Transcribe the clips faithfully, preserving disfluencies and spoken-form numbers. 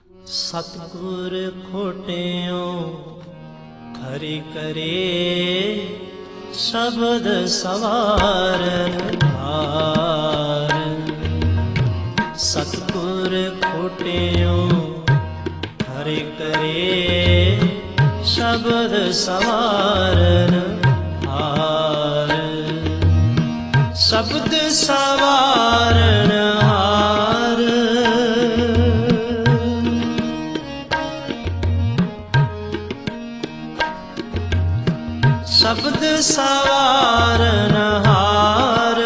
सतगुर खोटियों खरी करे शब्द सवारन हार। सतगुर खोटियों खरी करे शब्द सवारन हार। शब्द सवारन हार। शब्द सवारन हार।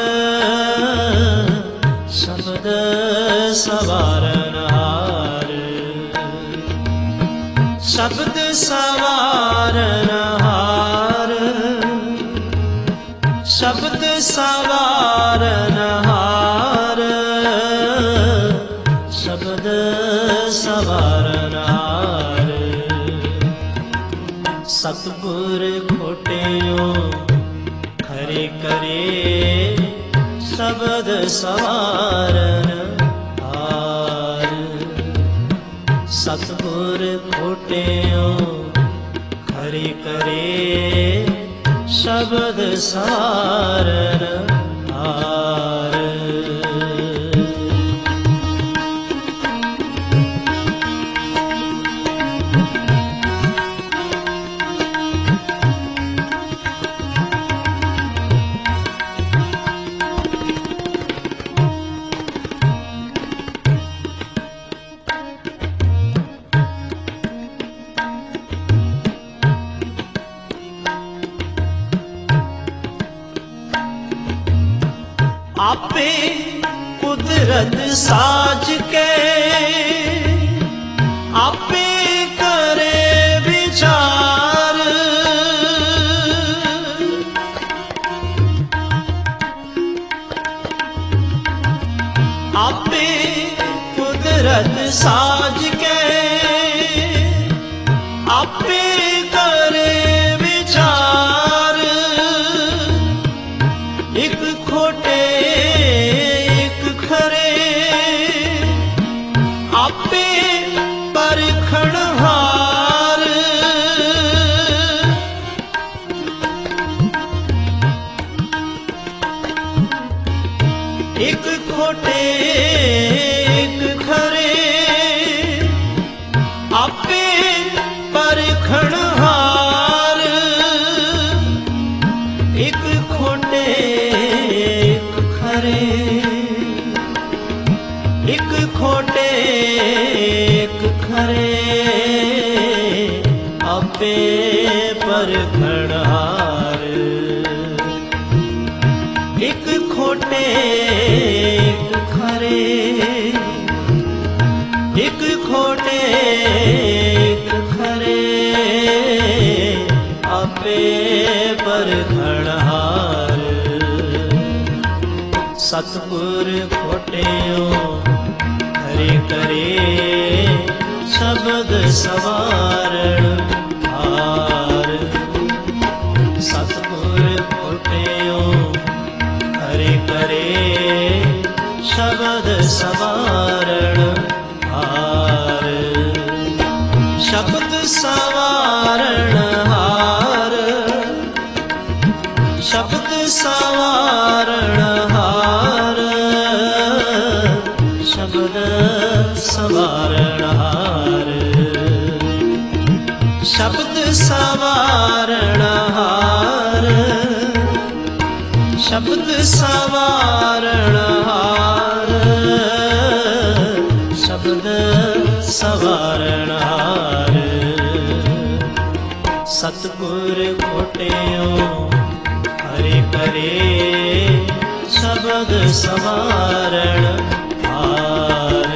शब्द सवारन हार। शब्द सवारन हार। शब्द सवारन हार। शब्द सवारन हार। सतगुर खोटियों खरे करे शब्द सवारन हार। सतगुर खोटियों खरे करे शब्द सवारन हार। आपे कुदरत साज के आपे करे विचार। आपे कुदरत साज के आपे करे विचार। एक खोटे आपे परखण हार। एक खोटे एक खरे आपे परखण हार। एक खोटे एक खरे एक खोटे एक खरे आपे परखण हार। एक खोटे एक खरे एक खोटे एक खरे आपे परखण हार। सतगुर खोटियों खरे करे शब्द सवारन हार। सतगुर खोटियों खरे करे शब्द सवारन हार। शब्द सवारन हार। शब्द सवारन हार। शब्द सवारन हार। शब्द सवारन हार। शब्द सवारन हार। शब्द सवारन हार। सतगुर खोटियों खरे करे शब्द सवारन हार।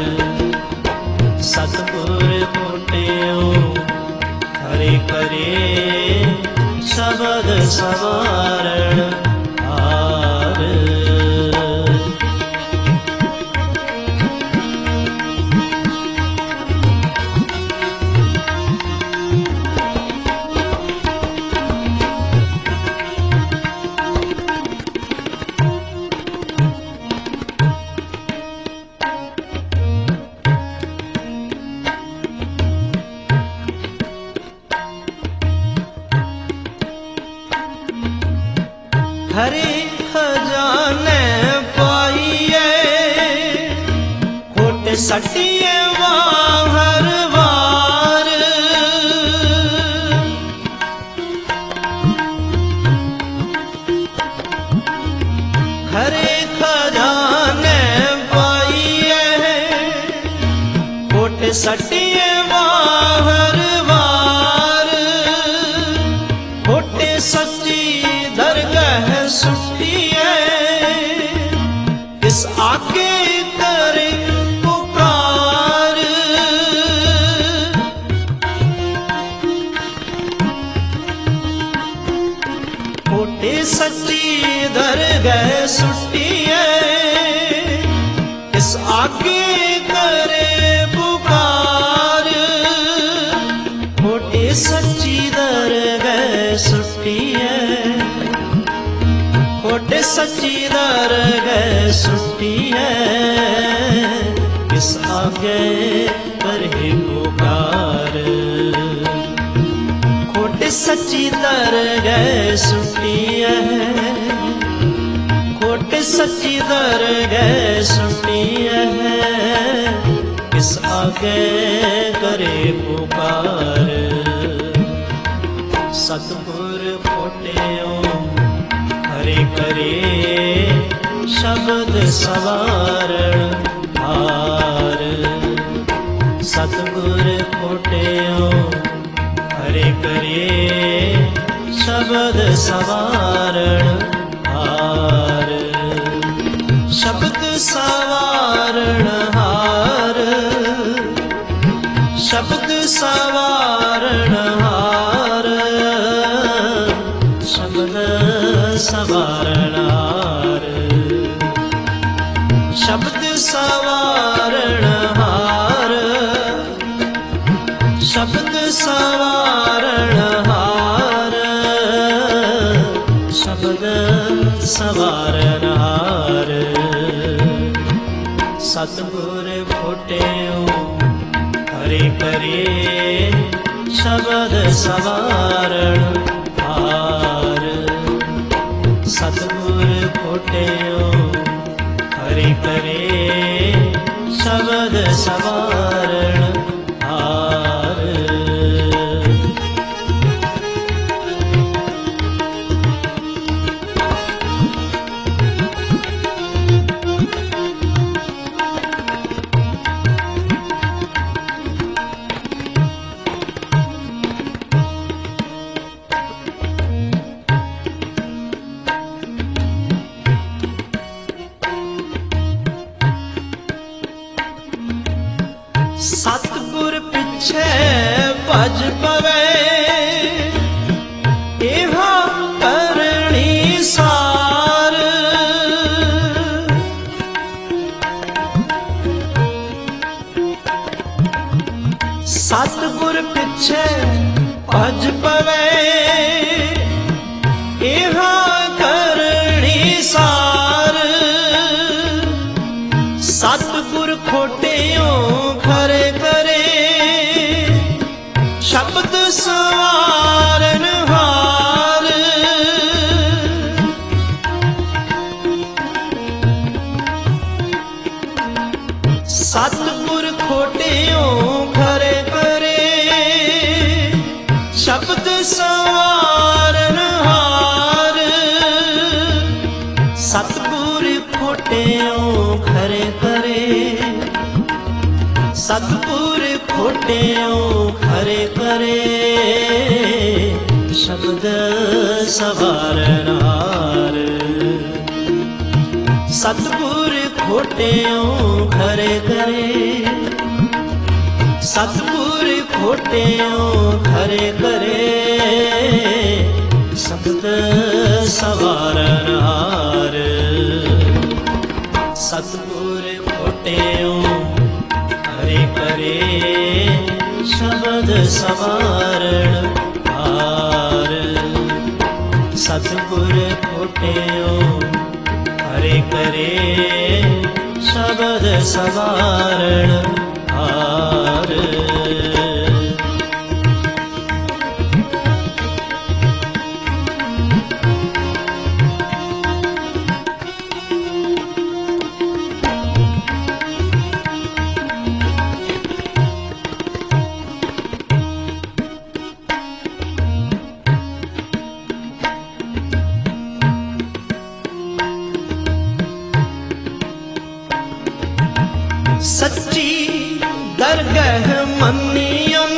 सतगुर खोटियों खरे करे शब्द सवारन हार। सटिए वाहर वार, खरे खजाने पाइए कोट सटिए वाहर वार, कोटे सच्ची दरगाह सुटिए किस आगे करे पुकार, कोटे सच्ची दरगाह सुटिए किस आगे करे पुकार, कोटे सच्ची दरगाह सुटिए, कोटे सच्ची दरगाह सुटिए किस आगे करे पुकार, कोटे सच्ची दरगाह सुटिए, कोटे सच्ची दरगाह सुटिए किस आगे करे पुकार। सतगुर खोटियो हरे करे शब्द सवारण हार, सतगुर खोटियो हरे करे शब्द सवारण हार, शब्द सवारण हार, शब्द सवारण हार, शब्द सवारण हार, शब्द सवारण हार, शब्द सवारण हार, शब्द सवारण हार। सतगुर खोटियो हरे करे शब्द सवारण हार, सतगुर खोटियो हरे करे शब्द सवारण हार। सतगुर पिछे भज पवे एहा करणी सार, सतगुर पिछे भज पवे एहा करणी सार, सतगुर खोटियो खरे करे शब्द सवारण हार, सतगुर खोटियो खरे करे शब्द सवारण हार, सतगुर खोटियो खरे करे सतगुर खोटियो खरे करे शब्द सवारण हार, सतगुर खोटियो खरे करे सतगुर खोटियो खरे करे शब्द सवारण हार, सतगुर खोटियो हरे करे शब्द सवारण हार, सतगुर खोटियो हरे करे शब्द सवारण हार। दरगह मनियन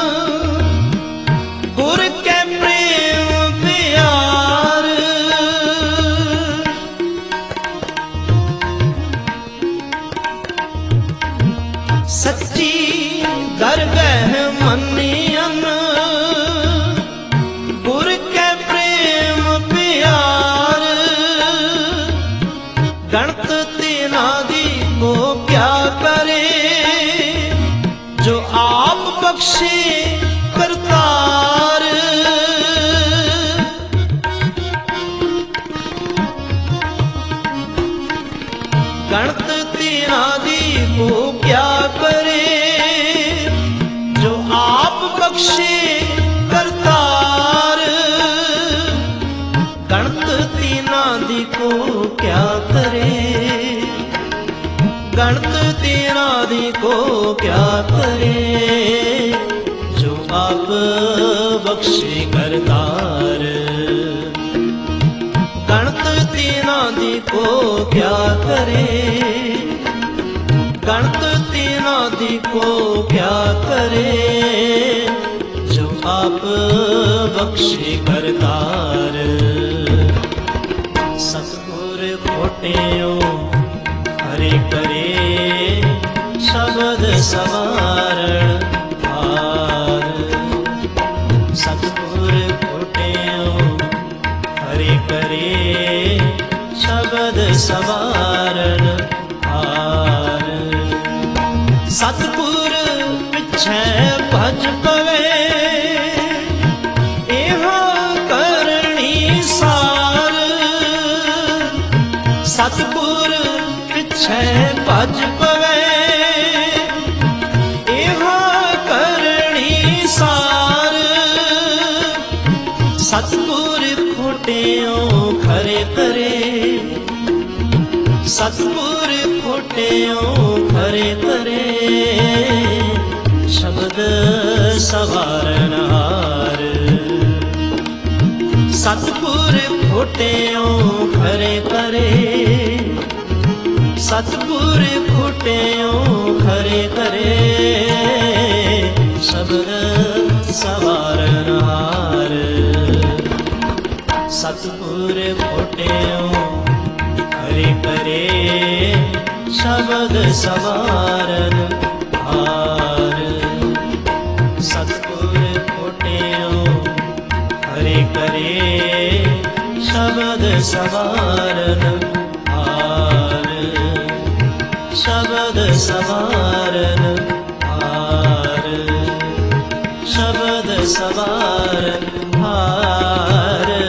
गुर के प्रेम प्यार। सच्ची दरगह मनियन गुर के प्रेम प्यार। गणत तिना दी को क्या करे जो आप बख्शे करतार। गणत तिना दी को क्या करे जो आप बख्शे करतार। गणत तिना दी को क्या करे गणत तिना दी को क्या करे जो आप बख्शे करतार। गणत तिना दी को क्या करे गणत तिना दी को क्या करे जो आप बख्शे करतार। सतगुर खोटियो हरे करे शब्द सवारण हार। सतगुर खोटियो हरे करे शब्द सवारण हार। सतगुर पिछे भज पवे एहो करनी सार। सतगुर पिछे भज पवे एहो करनी सार। सतगुर खोटियो खरे करे सतगुर खोटियो खरे करे शब्द सवारण हार। सतगुर खोटियो खरे करे सतगुर खोटियो खरे करे शब्द सवारण हार। सतगुर खोटियो हरे करे शब्द सवारण हार। सतगुर खोटियो हरे करे शब्द सवारण हार। शब्द सवारण हार। शब्द सवारण हार।